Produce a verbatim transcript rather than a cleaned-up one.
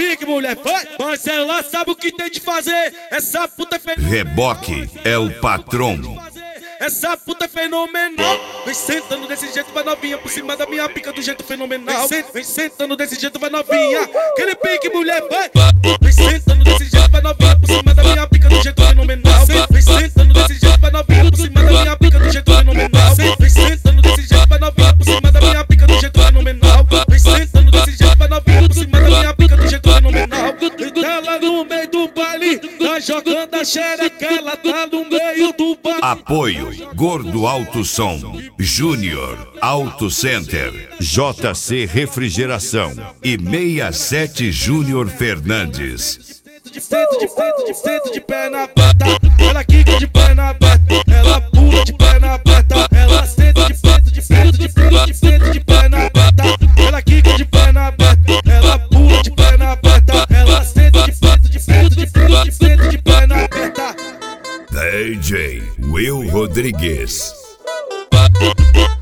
pique, mulher, vai. Mas ela sabe o que tem de fazer. Essa puta é fenomenal. Reboque é o patrão. Essa puta é fenomenal. Vem sentando desse jeito, vai novinha. Por cima da minha pica do jeito fenomenal. Vem, vem sentando desse jeito, vai novinha. Aquele pique, mulher, vai. Vem sentando desse jeito, vai novinha. Por cima da minha pica do jeito fenomenal. Vem, vem sentando desse jeito, vai novinha. Por cima da minha pica do jeito fenomenal. Vem, vem sentando desse jeito, vai novinha. Por cima da minha pica do jeito fenomenal. Vem sentando desse jeito, vai novinha. Por cima da minha pica do jeito fenomenal. Ela no meio do baile, tá jogando a xereca. Ela tá no meio do baile. Apoio Gordo Alto Som, Júnior Auto Center, J C Refrigeração e sessenta e sete Júnior Fernandes. De frente, de frente, de frente, de perna aberta. Ela quica de perna aberta. Ela pula de perna aberta. Ela senta de frente, de frente, de frente, de frente, de perna aberta. Ela quica de perna aberta. Ela pula de perna aberta. Ela senta de frente, de frente, de frente, de frente, de perna aberta. D J Will Rodrigues.